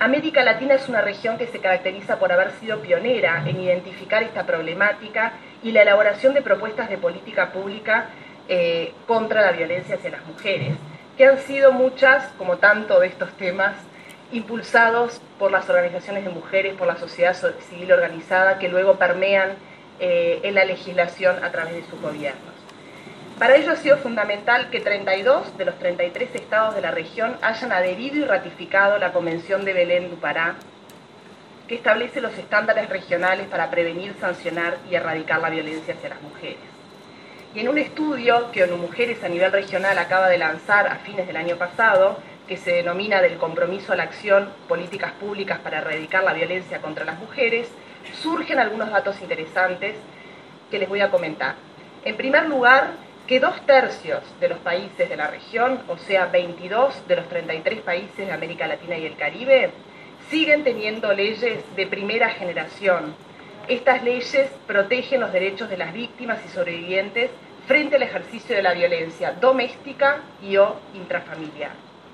América Latina es una región que se caracteriza por haber sido pionera en identificar esta problemática y la elaboración de propuestas de política pública contra la violencia hacia las mujeres, que han sido muchas, como tanto de estos temas, impulsados por las organizaciones de mujeres, por la sociedad civil organizada, que luego permean en la legislación a través de sus gobiernos. Para ello ha sido fundamental que 32 de los 33 estados de la región hayan adherido y ratificado la Convención de Belén do Pará, que establece los estándares regionales para prevenir, sancionar y erradicar la violencia hacia las mujeres. Y en un estudio que ONU Mujeres a nivel regional acaba de lanzar a fines del año pasado, que se denomina Del compromiso a la acción, políticas públicas para erradicar la violencia contra las mujeres, surgen algunos datos interesantes que les voy a comentar. En primer lugar, que 2/3 de los países de la región, o sea, 22 de los 33 países de América Latina y el Caribe, siguen teniendo leyes de primera generación. Estas leyes protegen los derechos de las víctimas y sobrevivientes frente al ejercicio de la violencia doméstica y o intrafamiliar.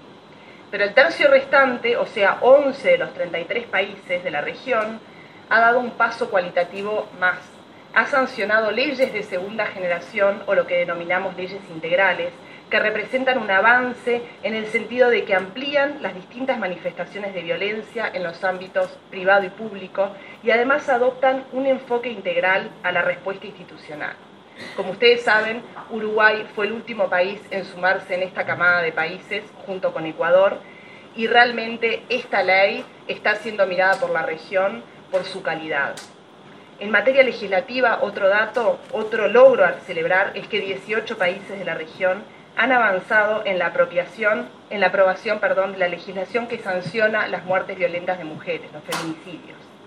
Pero el tercio restante, o sea, 11 de los 33 países de la región, ha dado un paso cualitativo más. Ha sancionado leyes de segunda generación, o lo que denominamos leyes integrales, que representan un avance en el sentido de que amplían las distintas manifestaciones de violencia en los ámbitos privado y público, y además adoptan un enfoque integral a la respuesta institucional. Como ustedes saben, Uruguay fue el último país en sumarse en esta camada de países, junto con Ecuador, y realmente esta ley está siendo mirada por la región por su calidad. En materia legislativa, otro dato, otro logro a celebrar es que 18 países de la región han avanzado en la aprobación de la legislación que sanciona las muertes violentas de mujeres, los feminicidios.